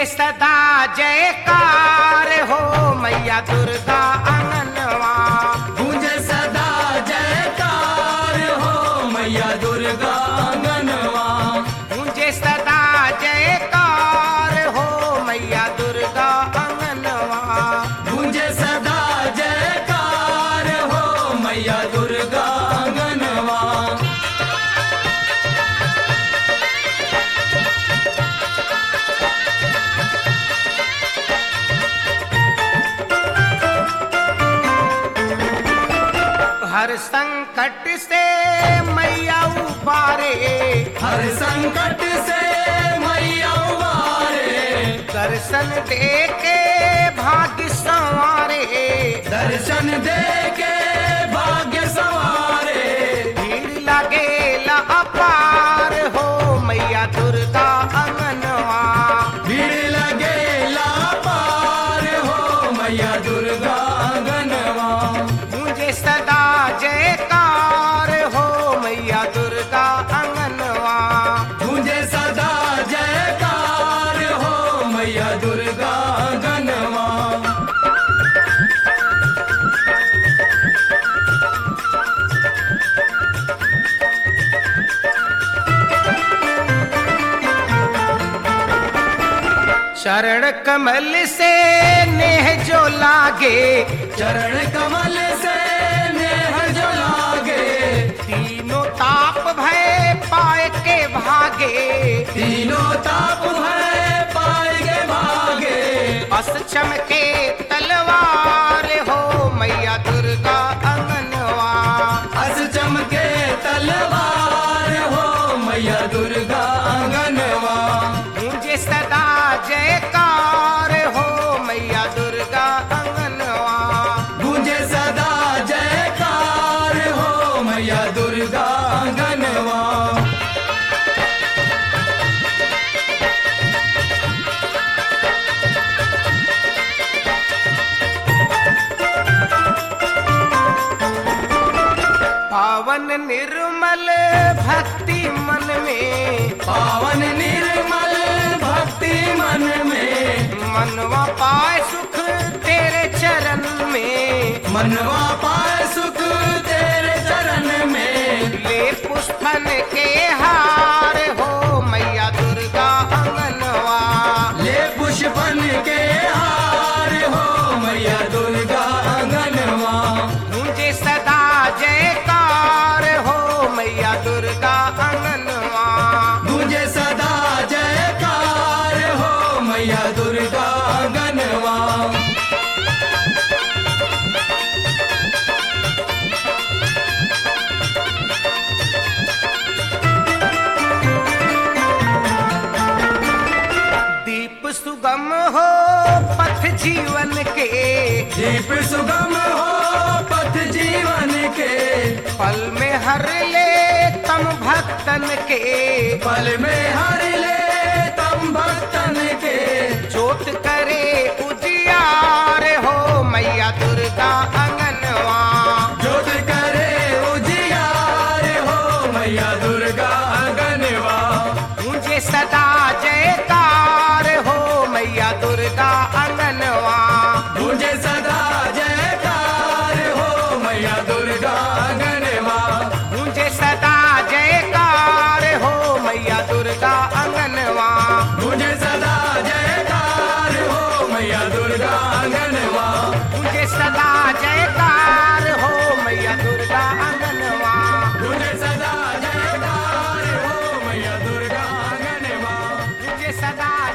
सदा जयकार हो मैया दुर्गा आंगनवा। गूंजे सदा जयकार हो मैया दुर्गा आंगनवा। गूंजे सदा जयकार हो मैया दुर्गा आंगनवा। गूंजे सदा जयकार हो मैया दुर्गा आंगनवा। हर संकट से मैया उबारे, हर संकट से मैया उबारे। दर्शन दे के भाग्य संवारे। दर्शन दे के भाग्य संवारे। भीड़ लगे ला अपार हो मैया दुर्गा आंगनवा। भीड़ लगे ला पार हो मैया दुर्गा आंगनवा। मुझे सदा जयकार हो मैया दुर्गा आंगनवा। गूंजे सदा जयकार हो मैया दुर्गा आंगनवा। चरण कमल से नेह जो लागे, चरण कमल से नेह जो लागे। तीनों ताप भय पाए के भागे। तीनों ताप भय पाए के भागे। बस चमके तलवार हो मैया दुर्गा आंगनवा। हस चमके तलवार हो मैया दुर्गा आंगनवा। मुझे सदा जयकार हो मैया दुर्गा आंगनवा। गूंजे सदा जयकार हो मैया दुर्गा आंगनवा। पावन निर्मल भक्ति मन में। पावन निर्मल भक्ति मन में। मनवा पाए सुख तेरे चरण में। मनवा पाए सुख तेरे चरण में। ले पुष्पन के हार हो मैया दुर्गा आंगनवा। ले पुष्पन के हार हो मैया दुर्गा आंगनवा। मुझे सदा जयकार हो मैया दुर्गा आंगनवा। गूंजे सदा जयकार हो मैया दुर्गा आंगनवा। दीप सुगम हो पथ जीवन के। दीप सुगम हो पथ जीवन के। पल में हर ले तम भक्तन के। पल में हर ले तम भक्तन के। चोट करे उजियार हो मैया दुर्गा आंगनवा। ज्योत करे उजियार हो मैया दुर्गा आंगनवा। मुझे सदा जयकार हो मैया दुर्गा आंगनवा। गूंजे सदा जयकार हो मैया दुर्गा आंगनवा। मुझे सदा जयकार हो मैया दुर्गा आंगनवा। गूंजे सदा जयकार हो मैया दुर्गा आंगनवा। मुझे सदा जयकार हो मैया दुर्गा आंगनवा। गूंजे सदा जयकार हो मैया दुर्गा आंगनवा। मुझे सदा